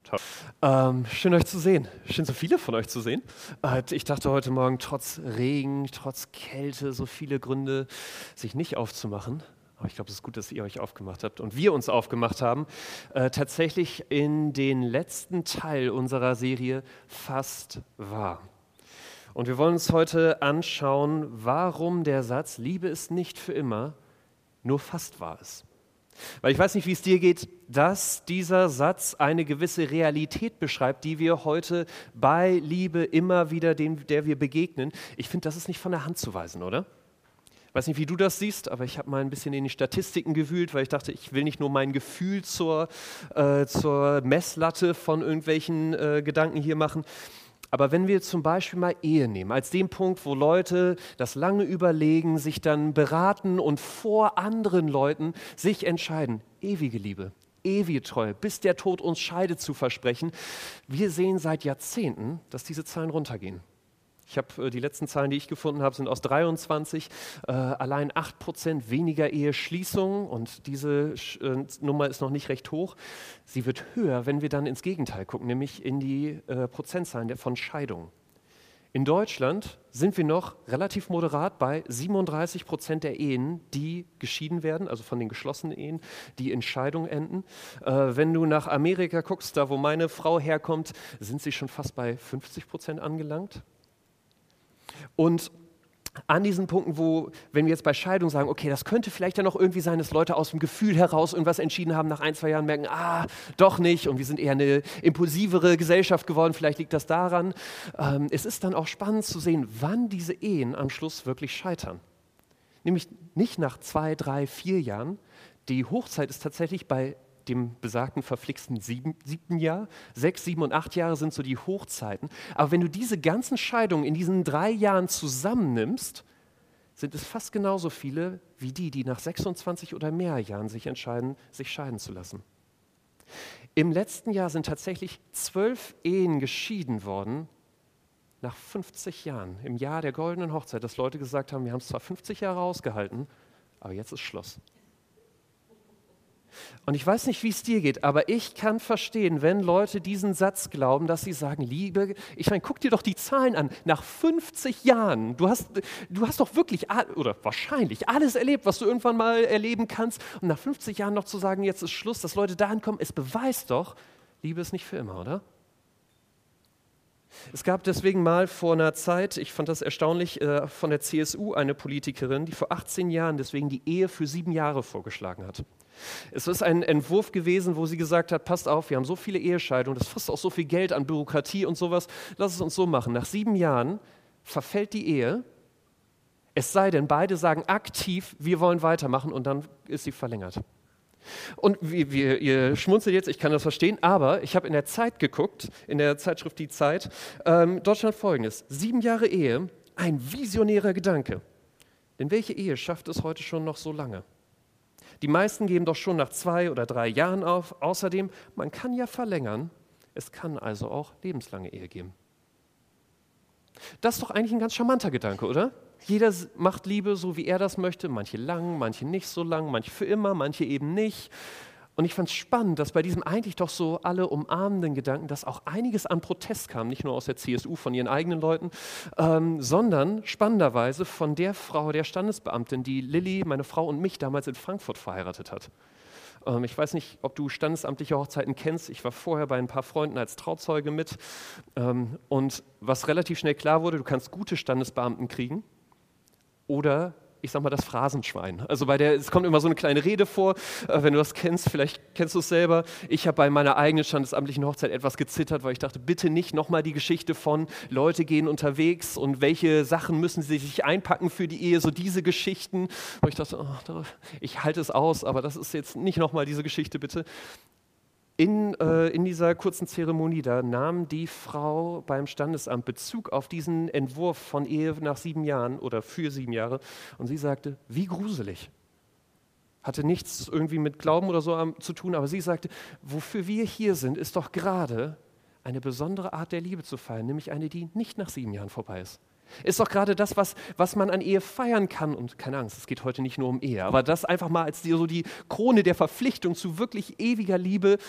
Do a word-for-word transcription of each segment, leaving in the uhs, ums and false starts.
Toll. Ähm, schön euch zu sehen. Schön, so viele von euch zu sehen. Äh, ich dachte heute Morgen, trotz Regen, trotz Kälte, so viele Gründe, sich nicht aufzumachen. Aber ich glaube, es ist gut, dass ihr euch aufgemacht habt und wir uns aufgemacht haben, äh, tatsächlich in den letzten Teil unserer Serie Fast wahr. Und wir wollen uns heute anschauen, warum der Satz Liebe ist nicht für immer nur fast wahr ist. Weil ich weiß nicht, wie es dir geht, dass dieser Satz eine gewisse Realität beschreibt, die wir heute bei Liebe immer wieder, dem, der wir begegnen. Ich finde, das ist nicht von der Hand zu weisen, oder? Ich weiß nicht, wie du das siehst, aber ich habe mal ein bisschen in die Statistiken gewühlt, weil ich dachte, ich will nicht nur mein Gefühl zur, äh, zur Messlatte von irgendwelchen äh, Gedanken hier machen. Aber wenn wir zum Beispiel mal Ehe nehmen, als den Punkt, wo Leute das lange überlegen, sich dann beraten und vor anderen Leuten sich entscheiden, ewige Liebe, ewige Treue, bis der Tod uns scheidet zu versprechen, wir sehen seit Jahrzehnten, dass diese Zahlen runtergehen. Ich habe äh, die letzten Zahlen, die ich gefunden habe, sind aus dreiundzwanzig, äh, allein acht Prozent weniger Eheschließungen und diese äh, Nummer ist noch nicht recht hoch. Sie wird höher, wenn wir dann ins Gegenteil gucken, nämlich in die äh, Prozentzahlen der, von Scheidungen. In Deutschland sind wir noch relativ moderat bei siebenunddreißig Prozent der Ehen, die geschieden werden, also von den geschlossenen Ehen, die in Scheidung enden. Äh, wenn du nach Amerika guckst, da wo meine Frau herkommt, sind sie schon fast bei fünfzig Prozent angelangt. Und an diesen Punkten, wo, wenn wir jetzt bei Scheidung sagen, okay, das könnte vielleicht ja noch irgendwie sein, dass Leute aus dem Gefühl heraus irgendwas entschieden haben, nach ein, zwei Jahren merken, ah, doch nicht und wir sind eher eine impulsivere Gesellschaft geworden, vielleicht liegt das daran. Ähm, es ist dann auch spannend zu sehen, wann diese Ehen am Schluss wirklich scheitern. Nämlich nicht nach zwei, drei, vier Jahren. Die Hochzeit ist tatsächlich bei dem besagten verflixten sieben, siebten Jahr. Sechs, sieben und acht Jahre sind so die Hochzeiten. Aber wenn du diese ganzen Scheidungen in diesen drei Jahren zusammennimmst, sind es fast genauso viele wie die, die nach sechsundzwanzig oder mehr Jahren sich entscheiden, sich scheiden zu lassen. Im letzten Jahr sind tatsächlich zwölf Ehen geschieden worden nach fünfzig Jahren. Im Jahr der goldenen Hochzeit, dass Leute gesagt haben, wir haben es zwar fünfzig Jahre ausgehalten, aber jetzt ist Schluss. Und ich weiß nicht, wie es dir geht, aber ich kann verstehen, wenn Leute diesen Satz glauben, dass sie sagen, Liebe, ich meine, guck dir doch die Zahlen an, nach fünfzig Jahren, du hast, du hast doch wirklich, oder wahrscheinlich alles erlebt, was du irgendwann mal erleben kannst und nach fünfzig Jahren noch zu sagen, jetzt ist Schluss, dass Leute dahin kommen, es beweist doch, Liebe ist nicht für immer, oder? Es gab deswegen mal vor einer Zeit, ich fand das erstaunlich, äh, von der C S U eine Politikerin, die vor achtzehn Jahren deswegen die Ehe für sieben Jahre vorgeschlagen hat. Es ist ein Entwurf gewesen, wo sie gesagt hat, passt auf, wir haben so viele Ehescheidungen, das frisst auch so viel Geld an Bürokratie und sowas, lass es uns so machen. Nach sieben Jahren verfällt die Ehe, es sei denn, beide sagen aktiv, wir wollen weitermachen und dann ist sie verlängert. Und wir, wir, ihr schmunzelt jetzt, ich kann das verstehen, aber ich habe in der Zeit geguckt, in der Zeitschrift Die Zeit, ähm, dort stand Folgendes: Sieben Jahre Ehe, ein visionärer Gedanke. Denn welche Ehe schafft es heute schon noch so lange? Die meisten geben doch schon nach zwei oder drei Jahren auf. Außerdem, man kann ja verlängern, es kann also auch lebenslange Ehe geben. Das ist doch eigentlich ein ganz charmanter Gedanke, oder? Jeder macht Liebe so, wie er das möchte, manche lang, manche nicht so lang, manche für immer, manche eben nicht. Und ich fand es spannend, dass bei diesem eigentlich doch so alle umarmenden Gedanken, dass auch einiges an Protest kam, nicht nur aus der C S U, von ihren eigenen Leuten, ähm, sondern spannenderweise von der Frau, der Standesbeamtin, die Lilly, meine Frau und mich damals in Frankfurt verheiratet hat. Ähm, ich weiß nicht, ob du standesamtliche Hochzeiten kennst. Ich war vorher bei ein paar Freunden als Trauzeuge mit. Ähm, und was relativ schnell klar wurde, du kannst gute Standesbeamten kriegen oder ich sag mal, das Phrasenschwein. Also bei der, es kommt immer so eine kleine Rede vor, äh, wenn du das kennst, vielleicht kennst du es selber. Ich habe bei meiner eigenen standesamtlichen Hochzeit etwas gezittert, weil ich dachte, bitte nicht nochmal die Geschichte von Leute gehen unterwegs und welche Sachen müssen sie sich einpacken für die Ehe, so diese Geschichten. Wo ich dachte, oh, ich halte es aus, aber das ist jetzt nicht nochmal diese Geschichte, bitte. In, äh, in dieser kurzen Zeremonie, da nahm die Frau beim Standesamt Bezug auf diesen Entwurf von Ehe nach sieben Jahren oder für sieben Jahre und sie sagte, wie gruselig. Hatte nichts irgendwie mit Glauben oder so am, zu tun, aber sie sagte, wofür wir hier sind, ist doch gerade eine besondere Art der Liebe zu feiern, nämlich eine, die nicht nach sieben Jahren vorbei ist. Ist doch gerade das, was, was man an Ehe feiern kann. Und keine Angst, es geht heute nicht nur um Ehe, aber das einfach mal als die, so die Krone der Verpflichtung zu wirklich ewiger Liebe,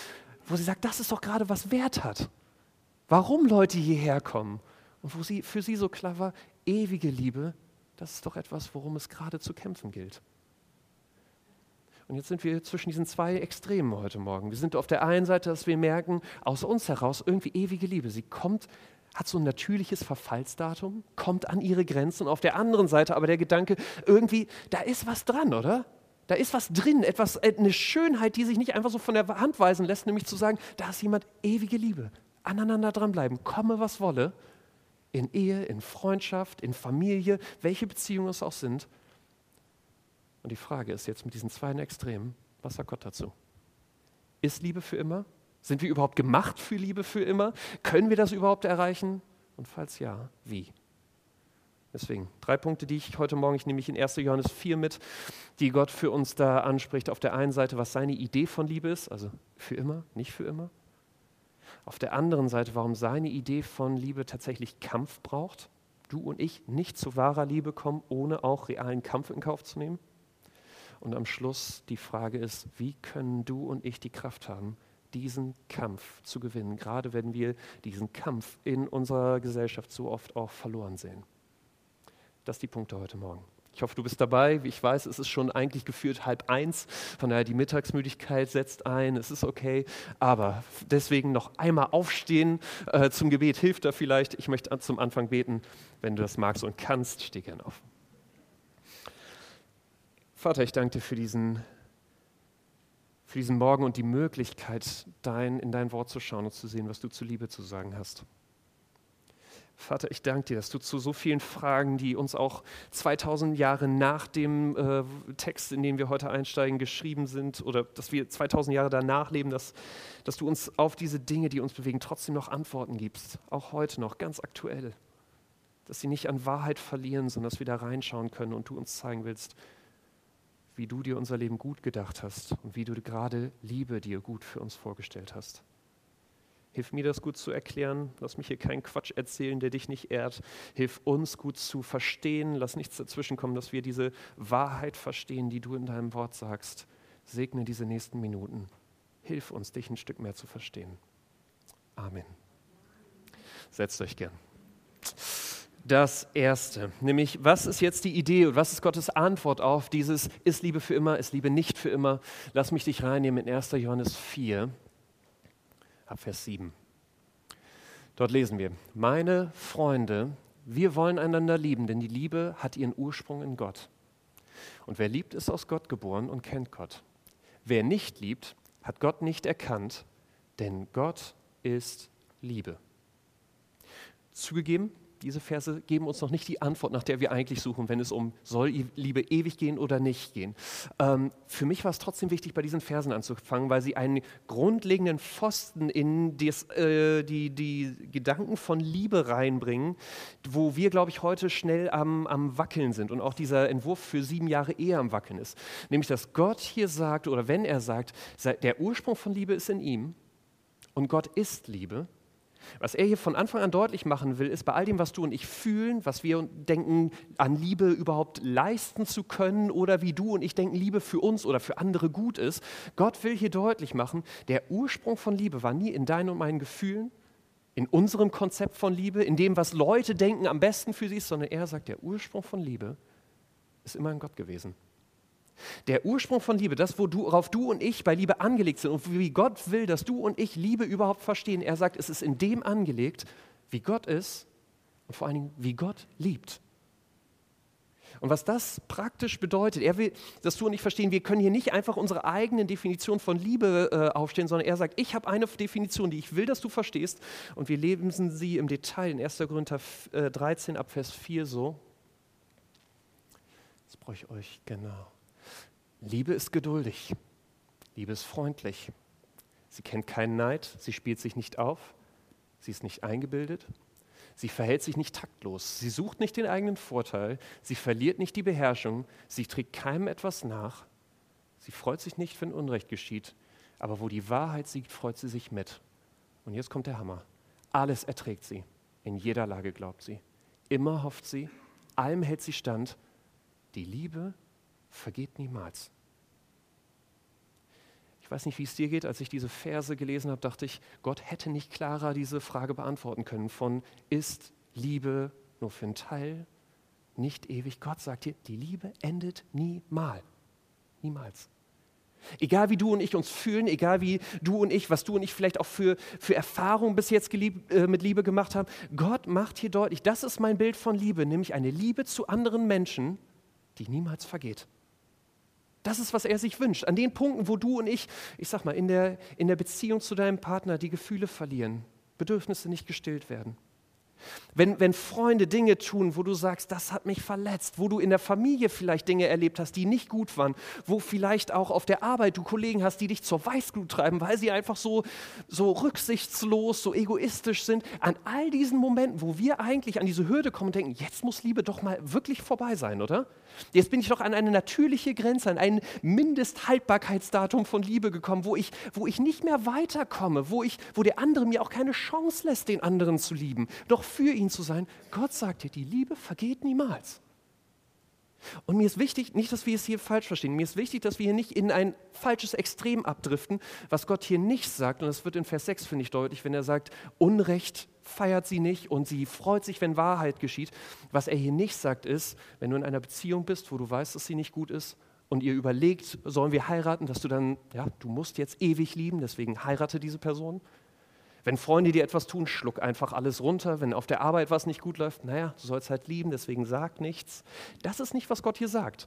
wo sie sagt, das ist doch gerade was Wert hat. Warum Leute hierher kommen. Und wo sie für sie so klar war, ewige Liebe, das ist doch etwas, worum es gerade zu kämpfen gilt. Und jetzt sind wir zwischen diesen zwei Extremen heute Morgen. Wir sind auf der einen Seite, dass wir merken, aus uns heraus irgendwie ewige Liebe. Sie kommt, hat so ein natürliches Verfallsdatum, kommt an ihre Grenzen. Und auf der anderen Seite aber der Gedanke, irgendwie, da ist was dran, oder? Da ist was drin, etwas, eine Schönheit, die sich nicht einfach so von der Hand weisen lässt, nämlich zu sagen, da ist jemand, ewige Liebe, aneinander dranbleiben, komme was wolle, in Ehe, in Freundschaft, in Familie, welche Beziehungen es auch sind. Und die Frage ist jetzt mit diesen zwei Extremen, was sagt Gott dazu? Ist Liebe für immer? Sind wir überhaupt gemacht für Liebe für immer? Können wir das überhaupt erreichen? Und falls ja, wie? Deswegen drei Punkte, die ich heute Morgen, ich nehme mich in erster Johannes vier mit, die Gott für uns da anspricht. Auf der einen Seite, was seine Idee von Liebe ist, also für immer, nicht für immer. Auf der anderen Seite, warum seine Idee von Liebe tatsächlich Kampf braucht. Du und ich nicht zu wahrer Liebe kommen, ohne auch realen Kampf in Kauf zu nehmen. Und am Schluss die Frage ist, wie können du und ich die Kraft haben, diesen Kampf zu gewinnen, gerade wenn wir diesen Kampf in unserer Gesellschaft so oft auch verloren sehen. Das sind die Punkte heute Morgen. Ich hoffe, du bist dabei. Wie ich weiß, es ist schon eigentlich gefühlt halb eins, von daher die Mittagsmüdigkeit setzt ein, es ist okay, aber deswegen noch einmal aufstehen äh, zum Gebet hilft da vielleicht. Ich möchte zum Anfang beten, wenn du das magst und kannst, steh gerne auf. Vater, ich danke dir für diesen, für diesen Morgen und die Möglichkeit, dein, in dein Wort zu schauen und zu sehen, was du zu Liebe zu sagen hast. Vater, ich danke dir, dass du zu so vielen Fragen, die uns auch zweitausend Jahre nach dem äh, Text, in den wir heute einsteigen, geschrieben sind, oder dass wir zweitausend Jahre danach leben, dass, dass du uns auf diese Dinge, die uns bewegen, trotzdem noch Antworten gibst, auch heute noch, ganz aktuell. Dass sie nicht an Wahrheit verlieren, sondern dass wir da reinschauen können und du uns zeigen willst, wie du dir unser Leben gut gedacht hast und wie du gerade Liebe dir gut für uns vorgestellt hast. Hilf mir, das gut zu erklären. Lass mich hier keinen Quatsch erzählen, der dich nicht ehrt. Hilf uns gut zu verstehen. Lass nichts dazwischenkommen, dass wir diese Wahrheit verstehen, die du in deinem Wort sagst. Segne diese nächsten Minuten. Hilf uns, dich ein Stück mehr zu verstehen. Amen. Setzt euch gern. Das Erste, nämlich was ist jetzt die Idee und was ist Gottes Antwort auf dieses ist Liebe für immer, ist Liebe nicht für immer? Lass mich dich reinnehmen in erster Johannes vier, ab Vers sieben. Dort lesen wir, meine Freunde, wir wollen einander lieben, denn die Liebe hat ihren Ursprung in Gott. Und wer liebt, ist aus Gott geboren und kennt Gott. Wer nicht liebt, hat Gott nicht erkannt, denn Gott ist Liebe. Zugegeben, diese Verse geben uns noch nicht die Antwort, nach der wir eigentlich suchen, wenn es um soll Liebe ewig gehen oder nicht gehen. Ähm, für mich war es trotzdem wichtig, bei diesen Versen anzufangen, weil sie einen grundlegenden Pfosten in des, äh, die, die Gedanken von Liebe reinbringen, wo wir, glaube ich, heute schnell am, am Wackeln sind und auch dieser Entwurf für sieben Jahre eher am Wackeln ist. Nämlich, dass Gott hier sagt, oder wenn er sagt, der Ursprung von Liebe ist in ihm und Gott ist Liebe. Was er hier von Anfang an deutlich machen will, ist bei all dem, was du und ich fühlen, was wir denken, an Liebe überhaupt leisten zu können oder wie du und ich denken, Liebe für uns oder für andere gut ist. Gott will hier deutlich machen, der Ursprung von Liebe war nie in deinen und meinen Gefühlen, in unserem Konzept von Liebe, in dem, was Leute denken, am besten für sie ist, sondern er sagt, der Ursprung von Liebe ist immer in Gott gewesen. Der Ursprung von Liebe, das, worauf du und ich bei Liebe angelegt sind und wie Gott will, dass du und ich Liebe überhaupt verstehen. Er sagt, es ist in dem angelegt, wie Gott ist und vor allen Dingen, wie Gott liebt. Und was das praktisch bedeutet, er will, dass du und ich verstehen, wir können hier nicht einfach unsere eigene Definition von Liebe äh, aufstellen, sondern er sagt, ich habe eine Definition, die ich will, dass du verstehst. Und wir lesen sie im Detail in erster Korinther dreizehn ab Vers vier so. Jetzt brauche ich euch genau. Liebe ist geduldig, Liebe ist freundlich. Sie kennt keinen Neid, sie spielt sich nicht auf, sie ist nicht eingebildet, sie verhält sich nicht taktlos, sie sucht nicht den eigenen Vorteil, sie verliert nicht die Beherrschung, sie trägt keinem etwas nach, sie freut sich nicht, wenn Unrecht geschieht, aber wo die Wahrheit siegt, freut sie sich mit. Und jetzt kommt der Hammer. Alles erträgt sie, in jeder Lage glaubt sie, immer hofft sie, allem hält sie stand, die Liebe vergeht niemals. Ich Ich weiß nicht, wie es dir geht. Als ich diese Verse gelesen habe, dachte ich, Gott hätte nicht klarer diese Frage beantworten können von, ist Liebe nur für einen Teil, nicht ewig? Gott sagt hier, die Liebe endet niemals. Niemals. Egal wie du und ich uns fühlen, egal wie du und ich, was du und ich vielleicht auch für, für Erfahrungen bis jetzt gelieb, äh, mit Liebe gemacht haben, Gott macht hier deutlich, das ist mein Bild von Liebe, nämlich eine Liebe zu anderen Menschen, die niemals vergeht. Das ist, was er sich wünscht. An den Punkten, wo du und ich, ich sag mal, in der, in der Beziehung zu deinem Partner die Gefühle verlieren, Bedürfnisse nicht gestillt werden. Wenn, wenn Freunde Dinge tun, wo du sagst, das hat mich verletzt, wo du in der Familie vielleicht Dinge erlebt hast, die nicht gut waren, wo vielleicht auch auf der Arbeit du Kollegen hast, die dich zur Weißglut treiben, weil sie einfach so, so rücksichtslos, so egoistisch sind. An all diesen Momenten, wo wir eigentlich an diese Hürde kommen und denken, jetzt muss Liebe doch mal wirklich vorbei sein, oder? Jetzt bin ich doch an eine natürliche Grenze, an ein Mindesthaltbarkeitsdatum von Liebe gekommen, wo ich, wo ich nicht mehr weiterkomme, wo, ich, wo der andere mir auch keine Chance lässt, den anderen zu lieben, doch für ihn zu sein. Gott sagt dir, die Liebe vergeht niemals. Und mir ist wichtig, nicht, dass wir es hier falsch verstehen, mir ist wichtig, dass wir hier nicht in ein falsches Extrem abdriften, was Gott hier nicht sagt. Und das wird in Vers sechs, finde ich, deutlich, wenn er sagt, Unrecht feiert sie nicht und sie freut sich, wenn Wahrheit geschieht. Was er hier nicht sagt ist, wenn du in einer Beziehung bist, wo du weißt, dass sie nicht gut ist und ihr überlegt, sollen wir heiraten, dass du dann, ja, du musst jetzt ewig lieben, deswegen heirate diese Person. Wenn Freunde dir etwas tun, schluck einfach alles runter. Wenn auf der Arbeit was nicht gut läuft, naja, du sollst halt lieben, deswegen sag nichts. Das ist nicht, was Gott hier sagt.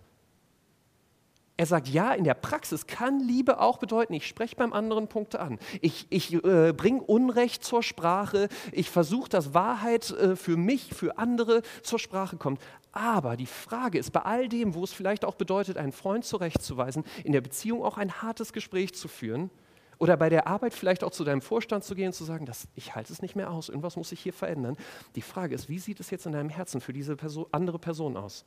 Er sagt, ja, in der Praxis kann Liebe auch bedeuten, ich spreche beim anderen Punkte an. Ich, ich äh, bringe Unrecht zur Sprache. Ich versuche, dass Wahrheit äh, für mich, für andere zur Sprache kommt. Aber die Frage ist, bei all dem, wo es vielleicht auch bedeutet, einen Freund zurechtzuweisen, in der Beziehung auch ein hartes Gespräch zu führen, oder bei der Arbeit vielleicht auch zu deinem Vorstand zu gehen und zu sagen, das, ich halte es nicht mehr aus, irgendwas muss sich hier verändern. Die Frage ist, wie sieht es jetzt in deinem Herzen für diese Person, andere Person aus?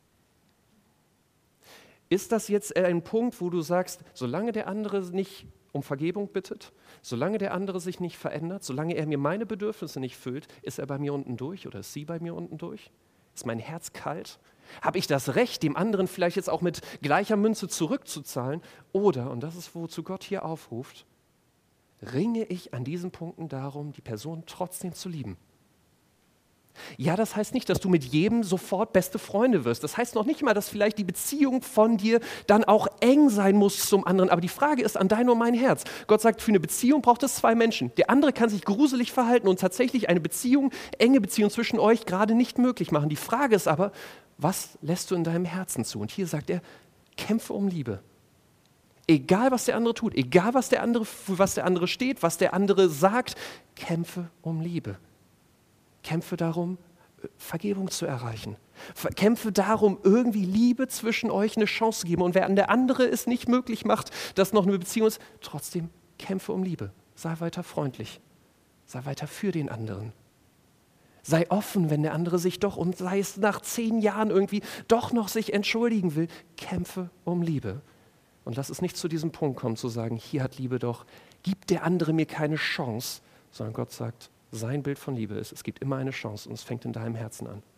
Ist das jetzt ein Punkt, wo du sagst, solange der andere nicht um Vergebung bittet, solange der andere sich nicht verändert, solange er mir meine Bedürfnisse nicht füllt, ist er bei mir unten durch oder ist sie bei mir unten durch? Ist mein Herz kalt? Habe ich das Recht, dem anderen vielleicht jetzt auch mit gleicher Münze zurückzuzahlen? Oder, und das ist, wozu Gott hier aufruft, ringe ich an diesen Punkten darum, die Person trotzdem zu lieben? Ja, das heißt nicht, dass du mit jedem sofort beste Freunde wirst. Das heißt noch nicht mal, dass vielleicht die Beziehung von dir dann auch eng sein muss zum anderen. Aber die Frage ist an dein und mein Herz. Gott sagt, für eine Beziehung braucht es zwei Menschen. Der andere kann sich gruselig verhalten und tatsächlich eine Beziehung, enge Beziehung zwischen euch gerade nicht möglich machen. Die Frage ist aber, was lässt du in deinem Herzen zu? Und hier sagt er, kämpfe um Liebe. Egal, was der andere tut, egal, was der andere, für was der andere steht, was der andere sagt, kämpfe um Liebe. Kämpfe darum, Vergebung zu erreichen. Kämpfe darum, irgendwie Liebe zwischen euch eine Chance zu geben. Und während der andere es nicht möglich macht, dass noch eine Beziehung ist, trotzdem kämpfe um Liebe. Sei weiter freundlich. Sei weiter für den anderen. Sei offen, wenn der andere sich doch, und sei es nach zehn Jahren irgendwie, doch noch sich entschuldigen will. Kämpfe um Liebe. Und lass es nicht zu diesem Punkt kommen, zu sagen, hier hat Liebe doch, gibt der andere mir keine Chance, sondern Gott sagt, sein Bild von Liebe ist, es gibt immer eine Chance und es fängt in deinem Herzen an.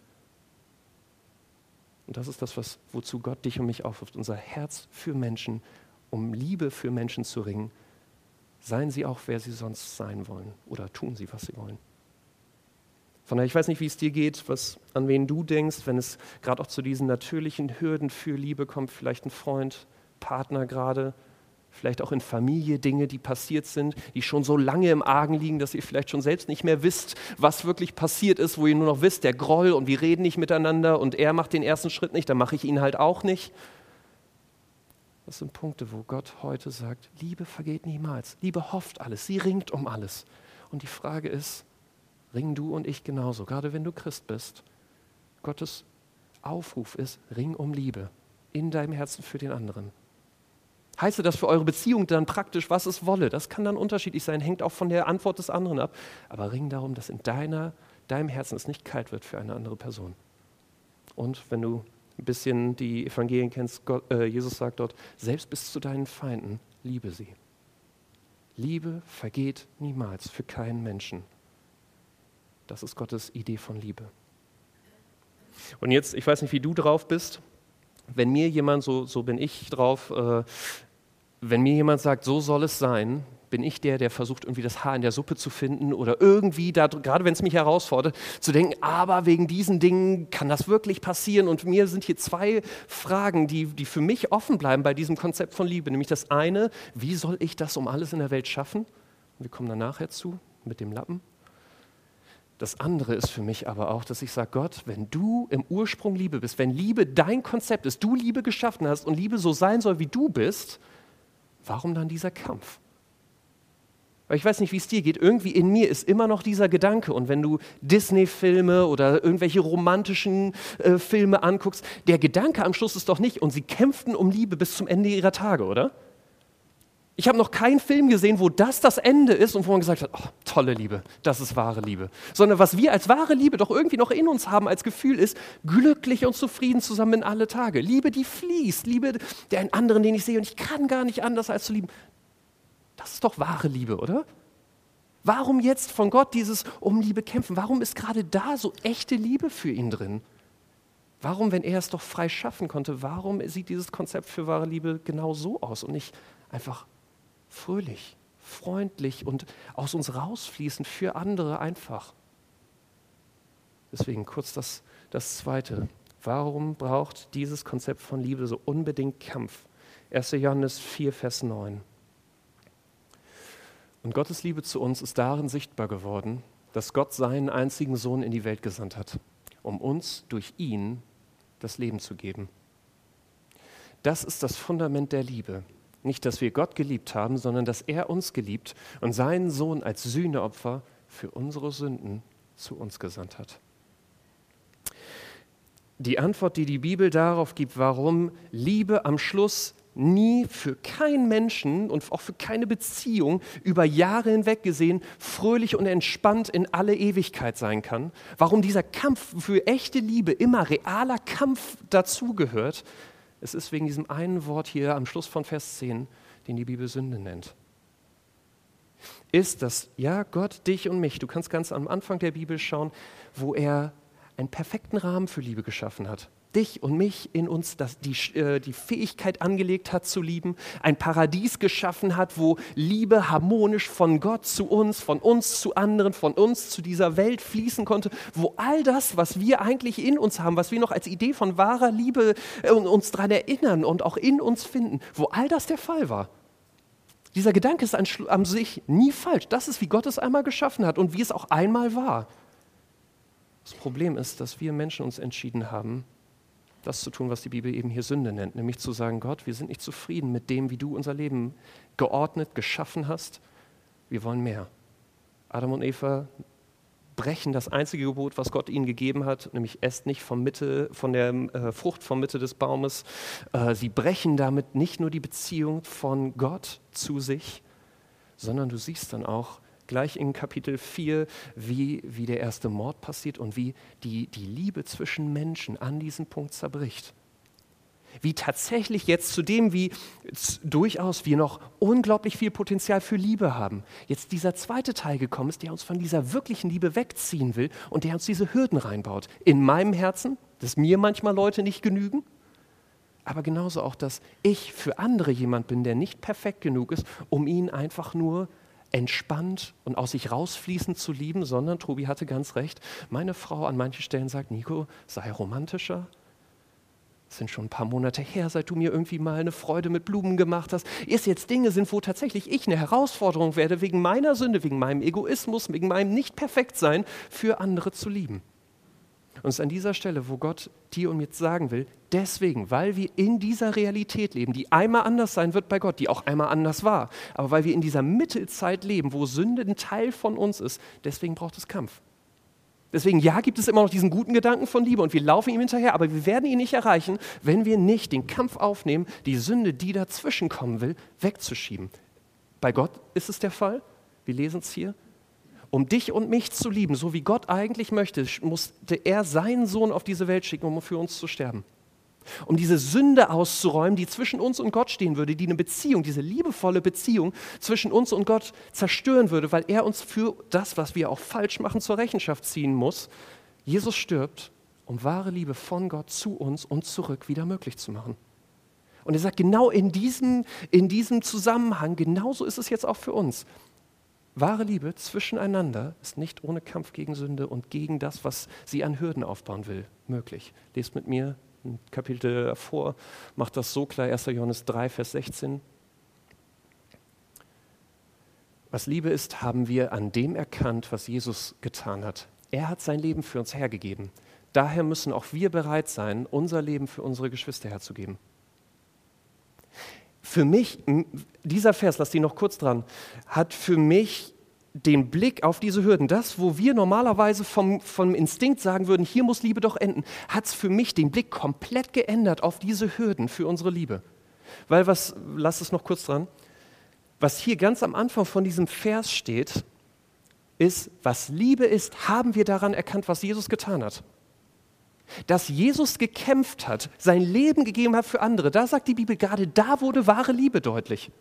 Und das ist das, was, wozu Gott dich und mich aufruft, unser Herz für Menschen, um Liebe für Menschen zu ringen. Seien sie auch, wer sie sonst sein wollen oder tun sie, was sie wollen. Von daher, ich weiß nicht, wie es dir geht, was, an wen du denkst, wenn es gerade auch zu diesen natürlichen Hürden für Liebe kommt, vielleicht ein Freund, Partner gerade, vielleicht auch in Familie Dinge, die passiert sind, die schon so lange im Argen liegen, dass ihr vielleicht schon selbst nicht mehr wisst, was wirklich passiert ist, wo ihr nur noch wisst, der Groll und wir reden nicht miteinander und er macht den ersten Schritt nicht, dann mache ich ihn halt auch nicht. Das sind Punkte, wo Gott heute sagt, Liebe vergeht niemals, Liebe hofft alles, sie ringt um alles. Und die Frage ist, ringen du und ich genauso, gerade wenn du Christ bist. Gottes Aufruf ist, ring um Liebe in deinem Herzen für den anderen. Heißt das für eure Beziehung dann praktisch, was es wolle? Das kann dann unterschiedlich sein, hängt auch von der Antwort des anderen ab. Aber ring darum, dass in deiner, deinem Herzen es nicht kalt wird für eine andere Person. Und wenn du ein bisschen die Evangelien kennst, Gott, äh, Jesus sagt dort, selbst bis zu deinen Feinden, liebe sie. Liebe vergeht niemals für keinen Menschen. Das ist Gottes Idee von Liebe. Und jetzt, ich weiß nicht, wie du drauf bist, wenn mir jemand, so, so bin ich drauf, äh, wenn mir jemand sagt, so soll es sein, bin ich der, der versucht, irgendwie das Haar in der Suppe zu finden oder irgendwie, da, gerade wenn es mich herausfordert, zu denken, aber wegen diesen Dingen kann das wirklich passieren. Und mir sind hier zwei Fragen, die, die für mich offen bleiben bei diesem Konzept von Liebe. Nämlich das eine, wie soll ich das um alles in der Welt schaffen? Wir kommen dann nachher zu, mit dem Lappen. Das andere ist für mich aber auch, dass ich sage, Gott, wenn du im Ursprung Liebe bist, wenn Liebe dein Konzept ist, du Liebe geschaffen hast und Liebe so sein soll, wie du bist, warum dann dieser Kampf? Weil ich weiß nicht, wie es dir geht, irgendwie in mir ist immer noch dieser Gedanke. Und wenn du Disney-Filme oder irgendwelche romantischen äh, Filme anguckst, der Gedanke am Schluss ist doch nicht, und sie kämpften um Liebe bis zum Ende ihrer Tage, oder? Ich habe noch keinen Film gesehen, wo das das Ende ist und wo man gesagt hat, oh, tolle Liebe, das ist wahre Liebe. Sondern was wir als wahre Liebe doch irgendwie noch in uns haben als Gefühl ist, glücklich und zufrieden zusammen in alle Tage. Liebe, die fließt, Liebe der einen anderen, den ich sehe und ich kann gar nicht anders als zu lieben. Das ist doch wahre Liebe, oder? Warum jetzt von Gott dieses um Liebe kämpfen? Warum ist gerade da so echte Liebe für ihn drin? Warum, wenn er es doch frei schaffen konnte, warum sieht dieses Konzept für wahre Liebe genau so aus und nicht einfach fröhlich, freundlich und aus uns rausfließend für andere einfach? Deswegen kurz das, das Zweite. Warum braucht dieses Konzept von Liebe so unbedingt Kampf? erster Johannes vier, Vers neun. Und Gottes Liebe zu uns ist darin sichtbar geworden, dass Gott seinen einzigen Sohn in die Welt gesandt hat, um uns durch ihn das Leben zu geben. Das ist das Fundament der Liebe. Nicht, dass wir Gott geliebt haben, sondern dass er uns geliebt und seinen Sohn als Sühneopfer für unsere Sünden zu uns gesandt hat. Die Antwort, die die Bibel darauf gibt, warum Liebe am Schluss nie für keinen Menschen und auch für keine Beziehung über Jahre hinweg gesehen fröhlich und entspannt in alle Ewigkeit sein kann, warum dieser Kampf für echte Liebe immer realer Kampf dazugehört, es ist wegen diesem einen Wort hier am Schluss von Vers zehn, den die Bibel Sünde nennt. Ist das, ja, Gott, dich und mich, du kannst ganz am Anfang der Bibel schauen, wo er einen perfekten Rahmen für Liebe geschaffen hat. Dich und mich in uns, das, die, äh, die Fähigkeit angelegt hat zu lieben, ein Paradies geschaffen hat, wo Liebe harmonisch von Gott zu uns, von uns zu anderen, von uns zu dieser Welt fließen konnte, wo all das, was wir eigentlich in uns haben, was wir noch als Idee von wahrer Liebe äh, uns daran erinnern und auch in uns finden, wo all das der Fall war. Dieser Gedanke ist an, an sich nie falsch. Das ist, wie Gott es einmal geschaffen hat und wie es auch einmal war. Das Problem ist, dass wir Menschen uns entschieden haben, das zu tun, was die Bibel eben hier Sünde nennt, nämlich zu sagen, Gott, wir sind nicht zufrieden mit dem, wie du unser Leben geordnet, geschaffen hast. Wir wollen mehr. Adam und Eva brechen das einzige Gebot, was Gott ihnen gegeben hat, nämlich esst nicht vom Mitte, von der äh, Frucht vom Mitte des Baumes. Äh, sie brechen damit nicht nur die Beziehung von Gott zu sich, sondern du siehst dann auch, gleich in Kapitel vier, wie, wie der erste Mord passiert und wie die, die Liebe zwischen Menschen an diesem Punkt zerbricht. Wie tatsächlich jetzt zu dem, wie z- durchaus wir noch unglaublich viel Potenzial für Liebe haben, jetzt dieser zweite Teil gekommen ist, der uns von dieser wirklichen Liebe wegziehen will und der uns diese Hürden reinbaut. In meinem Herzen, dass mir manchmal Leute nicht genügen, aber genauso auch, dass ich für andere jemand bin, der nicht perfekt genug ist, um ihn einfach nur entspannt und aus sich rausfließend zu lieben, sondern, Tobi hatte ganz recht, meine Frau an manchen Stellen sagt, Nico, sei romantischer. Es sind schon ein paar Monate her, seit du mir irgendwie mal eine Freude mit Blumen gemacht hast. Erst jetzt Dinge sind, wo tatsächlich ich eine Herausforderung werde, wegen meiner Sünde, wegen meinem Egoismus, wegen meinem Nicht-Perfekt-Sein, für andere zu lieben. Und es ist an dieser Stelle, wo Gott dir und mir sagen will, deswegen, weil wir in dieser Realität leben, die einmal anders sein wird bei Gott, die auch einmal anders war, aber weil wir in dieser Mittelzeit leben, wo Sünde ein Teil von uns ist, deswegen braucht es Kampf. Deswegen, ja, gibt es immer noch diesen guten Gedanken von Liebe und wir laufen ihm hinterher, aber wir werden ihn nicht erreichen, wenn wir nicht den Kampf aufnehmen, die Sünde, die dazwischen kommen will, wegzuschieben. Bei Gott ist es der Fall, wir lesen es hier. Um dich und mich zu lieben, so wie Gott eigentlich möchte, musste er seinen Sohn auf diese Welt schicken, um für uns zu sterben. Um diese Sünde auszuräumen, die zwischen uns und Gott stehen würde, die eine Beziehung, diese liebevolle Beziehung zwischen uns und Gott zerstören würde, weil er uns für das, was wir auch falsch machen, zur Rechenschaft ziehen muss. Jesus stirbt, um wahre Liebe von Gott zu uns und zurück wieder möglich zu machen. Und er sagt, genau in diesem, in diesem Zusammenhang, genauso ist es jetzt auch für uns. Wahre Liebe zwischeneinander ist nicht ohne Kampf gegen Sünde und gegen das, was sie an Hürden aufbauen will, möglich. Lest mit mir ein Kapitel davor, macht das so klar, erster Johannes drei, Vers sechzehn. Was Liebe ist, haben wir an dem erkannt, was Jesus getan hat. Er hat sein Leben für uns hergegeben. Daher müssen auch wir bereit sein, unser Leben für unsere Geschwister herzugeben. Für mich, dieser Vers, lass die noch kurz dran, hat für mich den Blick auf diese Hürden, das, wo wir normalerweise vom, vom Instinkt sagen würden, hier muss Liebe doch enden, hat es für mich den Blick komplett geändert auf diese Hürden für unsere Liebe. Weil was, lass es noch kurz dran, was hier ganz am Anfang von diesem Vers steht, ist, was Liebe ist, haben wir daran erkannt, was Jesus getan hat. Dass Jesus gekämpft hat, sein Leben gegeben hat für andere, da sagt die Bibel, gerade da wurde wahre Liebe deutlich.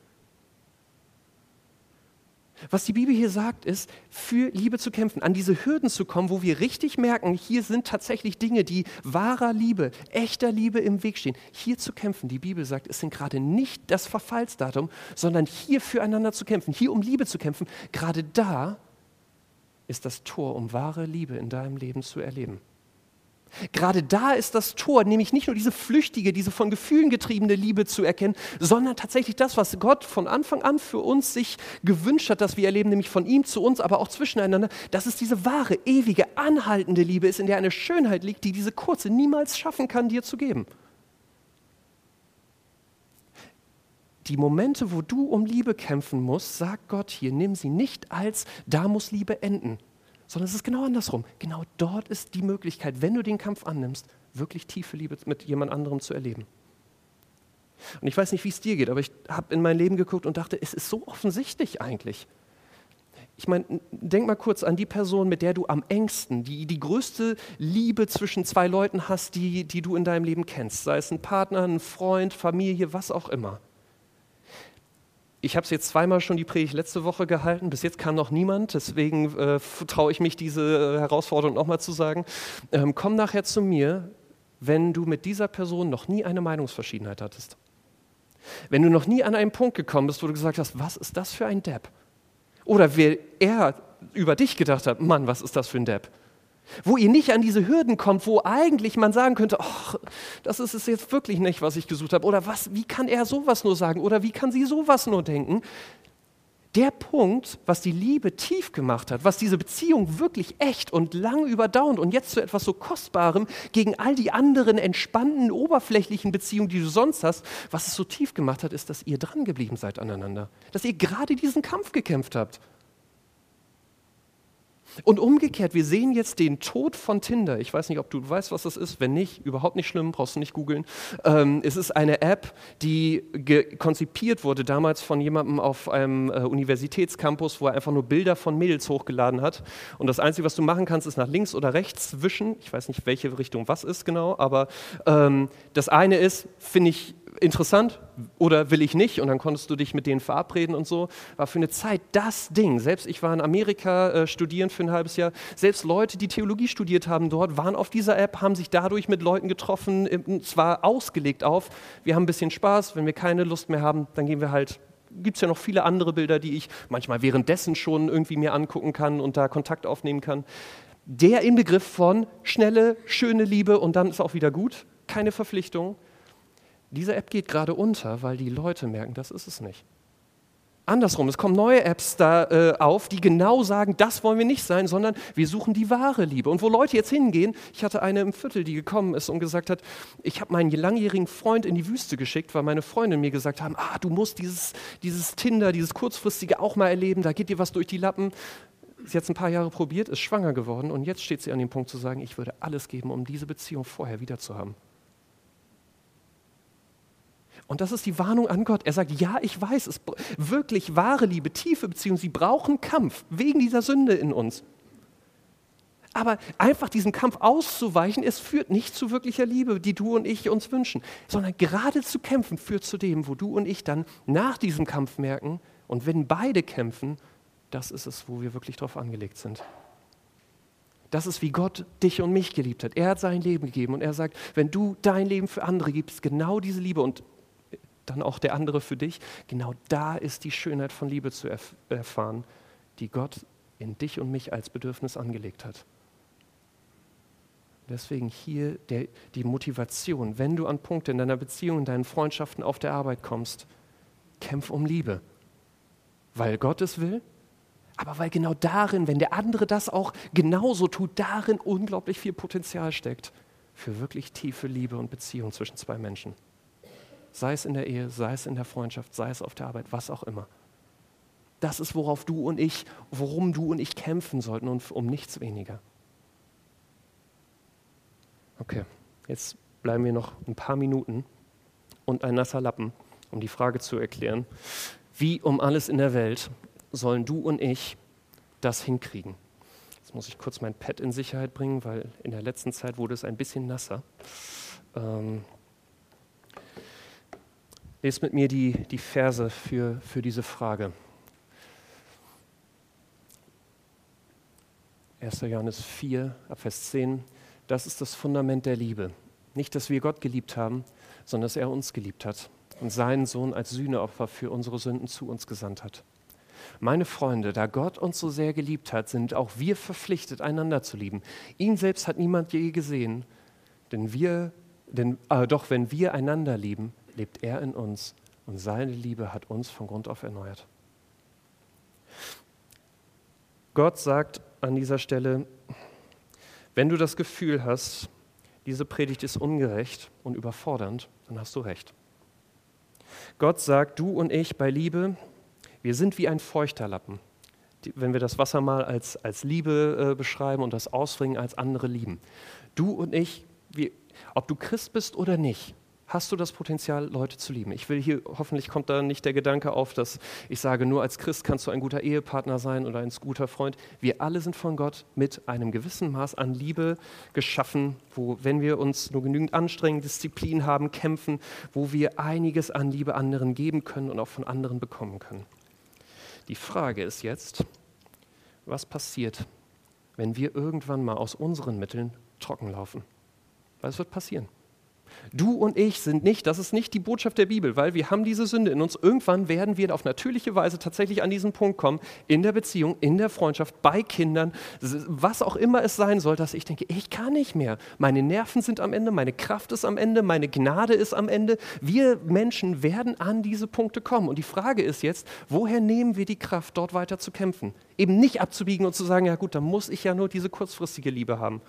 Was die Bibel hier sagt, ist, für Liebe zu kämpfen, an diese Hürden zu kommen, wo wir richtig merken, hier sind tatsächlich Dinge, die wahrer Liebe, echter Liebe im Weg stehen. Hier zu kämpfen, die Bibel sagt, es sind gerade nicht das Verfallsdatum, sondern hier füreinander zu kämpfen, hier um Liebe zu kämpfen. Gerade da ist das Tor, um wahre Liebe in deinem Leben zu erleben. Gerade da ist das Tor, nämlich nicht nur diese flüchtige, diese von Gefühlen getriebene Liebe zu erkennen, sondern tatsächlich das, was Gott von Anfang an für uns sich gewünscht hat, dass wir erleben, nämlich von ihm zu uns, aber auch zwischeneinander, dass es diese wahre, ewige, anhaltende Liebe ist, in der eine Schönheit liegt, die diese kurze niemals schaffen kann, dir zu geben. Die Momente, wo du um Liebe kämpfen musst, sagt Gott hier, nimm sie nicht als, da muss Liebe enden. Sondern es ist genau andersrum. Genau dort ist die Möglichkeit, wenn du den Kampf annimmst, wirklich tiefe Liebe mit jemand anderem zu erleben. Und ich weiß nicht, wie es dir geht, aber ich habe in mein Leben geguckt und dachte, es ist so offensichtlich eigentlich. Ich meine, denk mal kurz an die Person, mit der du am engsten, die die größte Liebe zwischen zwei Leuten hast, die, die du in deinem Leben kennst. Sei es ein Partner, ein Freund, Familie, was auch immer. Ich habe es jetzt zweimal schon die Predigt letzte Woche gehalten, bis jetzt kam noch niemand, deswegen äh, traue ich mich, diese äh, Herausforderung nochmal zu sagen. Ähm, komm nachher zu mir, wenn du mit dieser Person noch nie eine Meinungsverschiedenheit hattest. Wenn du noch nie an einen Punkt gekommen bist, wo du gesagt hast, was ist das für ein Depp? Oder wer er über dich gedacht hat, Mann, was ist das für ein Depp? Wo ihr nicht an diese Hürden kommt, wo eigentlich man sagen könnte, ach, das ist es jetzt wirklich nicht, was ich gesucht habe. Oder was, wie kann er sowas nur sagen? Oder wie kann sie sowas nur denken? Der Punkt, was die Liebe tief gemacht hat, was diese Beziehung wirklich echt und lang überdauernd und jetzt zu etwas so Kostbarem gegen all die anderen entspannten, oberflächlichen Beziehungen, die du sonst hast, was es so tief gemacht hat, ist, dass ihr dran geblieben seid aneinander. Dass ihr gerade diesen Kampf gekämpft habt. Und umgekehrt, wir sehen jetzt den Tod von Tinder. Ich weiß nicht, ob du weißt, was das ist. Wenn nicht, überhaupt nicht schlimm, brauchst du nicht googeln. Ähm, es ist eine App, die konzipiert wurde damals von jemandem auf einem äh, Universitätscampus, wo er einfach nur Bilder von Mädels hochgeladen hat. Und das Einzige, was du machen kannst, ist nach links oder rechts wischen. Ich weiß nicht, welche Richtung was ist genau, aber ähm, das eine ist, finde ich interessant oder will ich nicht, und dann konntest du dich mit denen verabreden und so, war für eine Zeit das Ding. Selbst ich war in Amerika äh, studieren für ein halbes Jahr, selbst Leute, die Theologie studiert haben dort, waren auf dieser App, haben sich dadurch mit Leuten getroffen, und zwar ausgelegt auf, wir haben ein bisschen Spaß, wenn wir keine Lust mehr haben, dann gehen wir halt, gibt es ja noch viele andere Bilder, die ich manchmal währenddessen schon irgendwie mir angucken kann und da Kontakt aufnehmen kann. Der Inbegriff von schnelle, schöne Liebe und dann ist auch wieder gut, keine Verpflichtung. Diese App geht gerade unter, weil die Leute merken, das ist es nicht. Andersrum, es kommen neue Apps da äh, auf, die genau sagen, das wollen wir nicht sein, sondern wir suchen die wahre Liebe. Und wo Leute jetzt hingehen, ich hatte eine im Viertel, die gekommen ist und gesagt hat, ich habe meinen langjährigen Freund in die Wüste geschickt, weil meine Freunde mir gesagt haben, ah, du musst dieses, dieses Tinder, dieses kurzfristige auch mal erleben, da geht dir was durch die Lappen. Sie hat es ein paar Jahre probiert, ist schwanger geworden und jetzt steht sie an dem Punkt zu sagen, ich würde alles geben, um diese Beziehung vorher wieder zu haben. Und das ist die Warnung an Gott. Er sagt, ja, ich weiß, es wirklich wahre Liebe, tiefe Beziehungen, sie brauchen Kampf wegen dieser Sünde in uns. Aber einfach diesem Kampf auszuweichen, es führt nicht zu wirklicher Liebe, die du und ich uns wünschen, sondern gerade zu kämpfen führt zu dem, wo du und ich dann nach diesem Kampf merken, und wenn beide kämpfen, das ist es, wo wir wirklich drauf angelegt sind. Das ist, wie Gott dich und mich geliebt hat. Er hat sein Leben gegeben und er sagt, wenn du dein Leben für andere gibst, genau diese Liebe, und dann auch der andere für dich. Genau da ist die Schönheit von Liebe zu erf- erfahren, die Gott in dich und mich als Bedürfnis angelegt hat. Deswegen hier der, die Motivation, wenn du an Punkte in deiner Beziehung, in deinen Freundschaften, auf der Arbeit kommst, kämpf um Liebe. Weil Gott es will, aber weil genau darin, wenn der andere das auch genauso tut, darin unglaublich viel Potenzial steckt für wirklich tiefe Liebe und Beziehung zwischen zwei Menschen. Sei es in der Ehe, sei es in der Freundschaft, sei es auf der Arbeit, was auch immer. Das ist, worauf du und ich, worum du und ich kämpfen sollten und um nichts weniger. Okay, jetzt bleiben wir noch ein paar Minuten und ein nasser Lappen, um die Frage zu erklären, wie um alles in der Welt sollen du und ich das hinkriegen? Jetzt muss ich kurz mein Pad in Sicherheit bringen, weil in der letzten Zeit wurde es ein bisschen nasser. Ähm, lest mit mir die, die Verse für, für diese Frage. erster Johannes vier, Vers zehn. Das ist das Fundament der Liebe. Nicht, dass wir Gott geliebt haben, sondern dass er uns geliebt hat und seinen Sohn als Sühneopfer für unsere Sünden zu uns gesandt hat. Meine Freunde, da Gott uns so sehr geliebt hat, sind auch wir verpflichtet, einander zu lieben. Ihn selbst hat niemand je gesehen, denn wir, denn, äh, doch wenn wir einander lieben, lebt er in uns und seine Liebe hat uns von Grund auf erneuert. Gott sagt an dieser Stelle, wenn du das Gefühl hast, diese Predigt ist ungerecht und überfordernd, dann hast du recht. Gott sagt, du und ich bei Liebe, wir sind wie ein feuchter Lappen. Die, wenn wir das Wasser mal als, als Liebe äh, beschreiben und das Ausbringen als andere lieben. Du und ich, wir, ob du Christ bist oder nicht, hast du das Potenzial, Leute zu lieben. Ich will hier, hoffentlich kommt da nicht der Gedanke auf, dass ich sage, nur als Christ kannst du ein guter Ehepartner sein oder ein guter Freund. Wir alle sind von Gott mit einem gewissen Maß an Liebe geschaffen, wo, wenn wir uns nur genügend anstrengen, Disziplin haben, kämpfen, wo wir einiges an Liebe anderen geben können und auch von anderen bekommen können. Die Frage ist jetzt, was passiert, wenn wir irgendwann mal aus unseren Mitteln trocken laufen? Was wird passieren? Du und ich sind nicht, das ist nicht die Botschaft der Bibel, weil wir haben diese Sünde in uns. Irgendwann werden wir auf natürliche Weise tatsächlich an diesen Punkt kommen, in der Beziehung, in der Freundschaft, bei Kindern, was auch immer es sein soll, dass ich denke, ich kann nicht mehr. Meine Nerven sind am Ende, meine Kraft ist am Ende, meine Gnade ist am Ende. Wir Menschen werden an diese Punkte kommen. Und die Frage ist jetzt, woher nehmen wir die Kraft, dort weiter zu kämpfen? Eben nicht abzubiegen und zu sagen, ja gut, dann muss ich ja nur diese kurzfristige Liebe haben.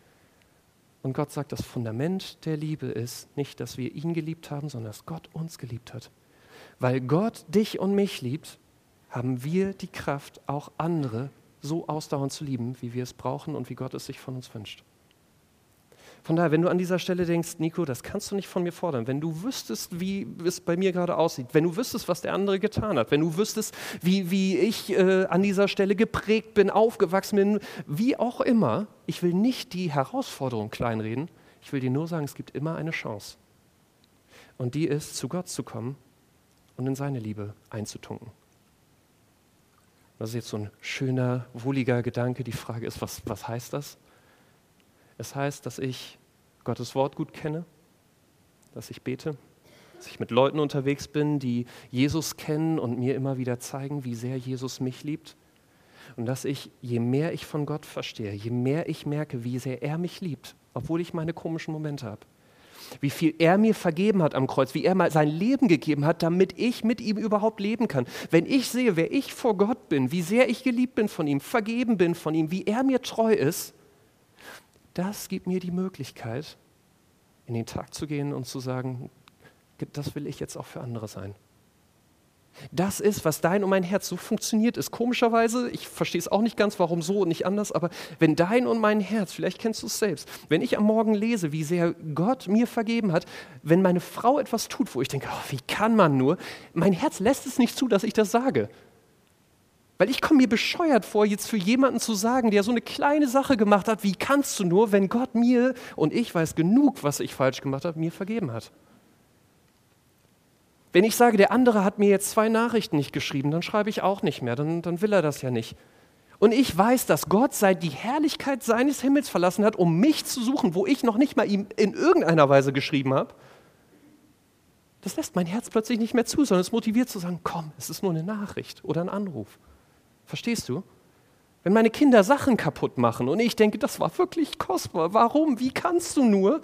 Und Gott sagt, das Fundament der Liebe ist nicht, dass wir ihn geliebt haben, sondern dass Gott uns geliebt hat. Weil Gott dich und mich liebt, haben wir die Kraft, auch andere so ausdauernd zu lieben, wie wir es brauchen und wie Gott es sich von uns wünscht. Von daher, wenn du an dieser Stelle denkst, Nico, das kannst du nicht von mir fordern, wenn du wüsstest, wie es bei mir gerade aussieht, wenn du wüsstest, was der andere getan hat, wenn du wüsstest, wie, wie ich äh, an dieser Stelle geprägt bin, aufgewachsen bin, wie auch immer, ich will nicht die Herausforderung kleinreden, ich will dir nur sagen, es gibt immer eine Chance. Und die ist, zu Gott zu kommen und in seine Liebe einzutunken. Das ist jetzt so ein schöner, wohliger Gedanke. Die Frage ist, was, was heißt das? Es heißt, dass ich Gottes Wort gut kenne, dass ich bete, dass ich mit Leuten unterwegs bin, die Jesus kennen und mir immer wieder zeigen, wie sehr Jesus mich liebt. Und dass ich, je mehr ich von Gott verstehe, je mehr ich merke, wie sehr er mich liebt, obwohl ich meine komischen Momente habe, wie viel er mir vergeben hat am Kreuz, wie er mal sein Leben gegeben hat, damit ich mit ihm überhaupt leben kann. Wenn ich sehe, wer ich vor Gott bin, wie sehr ich geliebt bin von ihm, vergeben bin von ihm, wie er mir treu ist, das gibt mir die Möglichkeit, in den Tag zu gehen und zu sagen, das will ich jetzt auch für andere sein. Das ist, was dein und mein Herz, so funktioniert ist. Komischerweise, ich verstehe es auch nicht ganz, warum so und nicht anders, aber wenn dein und mein Herz, vielleicht kennst du es selbst, wenn ich am Morgen lese, wie sehr Gott mir vergeben hat, wenn meine Frau etwas tut, wo ich denke, oh, wie kann man nur, mein Herz lässt es nicht zu, dass ich das sage. Weil ich komme mir bescheuert vor, jetzt für jemanden zu sagen, der so eine kleine Sache gemacht hat, wie kannst du nur, wenn Gott mir, und ich weiß genug, was ich falsch gemacht habe, mir vergeben hat. Wenn ich sage, der andere hat mir jetzt zwei Nachrichten nicht geschrieben, dann schreibe ich auch nicht mehr, dann, dann will er das ja nicht. Und ich weiß, dass Gott seit die Herrlichkeit seines Himmels verlassen hat, um mich zu suchen, wo ich noch nicht mal ihm in irgendeiner Weise geschrieben habe. Das lässt mein Herz plötzlich nicht mehr zu, sondern es motiviert zu sagen, komm, es ist nur eine Nachricht oder ein Anruf. Verstehst du? Wenn meine Kinder Sachen kaputt machen und ich denke, das war wirklich kostbar, warum, wie kannst du nur?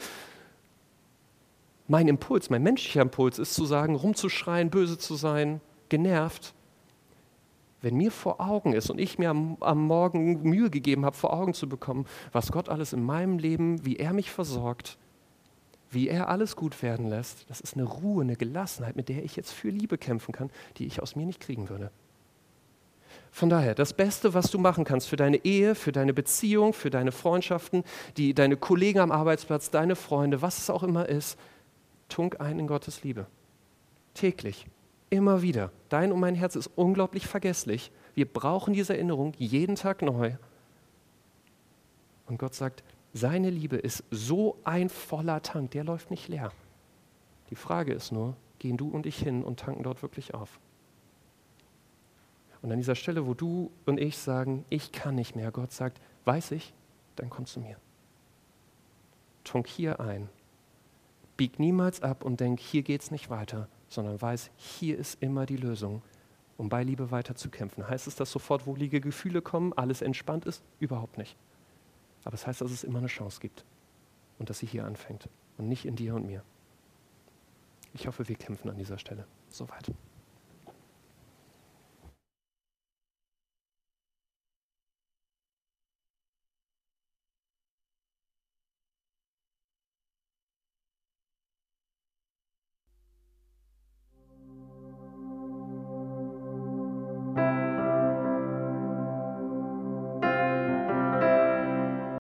Mein Impuls, mein menschlicher Impuls ist zu sagen, rumzuschreien, böse zu sein, genervt. Wenn mir vor Augen ist und ich mir am, am Morgen Mühe gegeben habe, vor Augen zu bekommen, was Gott alles in meinem Leben, wie er mich versorgt, wie er alles gut werden lässt, das ist eine Ruhe, eine Gelassenheit, mit der ich jetzt für Liebe kämpfen kann, die ich aus mir nicht kriegen würde. Von daher, das Beste, was du machen kannst für deine Ehe, für deine Beziehung, für deine Freundschaften, die, deine Kollegen am Arbeitsplatz, deine Freunde, was es auch immer ist, tunk ein in Gottes Liebe. Täglich, immer wieder. Dein und mein Herz ist unglaublich vergesslich. Wir brauchen diese Erinnerung jeden Tag neu. Und Gott sagt, seine Liebe ist so ein voller Tank, der läuft nicht leer. Die Frage ist nur, gehen du und ich hin und tanken dort wirklich auf? Und an dieser Stelle, wo du und ich sagen, ich kann nicht mehr, Gott sagt, weiß ich, dann komm zu mir. Tunk hier ein. Bieg niemals ab und denk, hier geht's nicht weiter, sondern weiß, hier ist immer die Lösung, um bei Liebe weiter zu kämpfen. Heißt es, dass sofort wohlige Gefühle kommen, alles entspannt ist? Überhaupt nicht. Aber es heißt, dass es immer eine Chance gibt und dass sie hier anfängt und nicht in dir und mir. Ich hoffe, wir kämpfen an dieser Stelle. Soweit.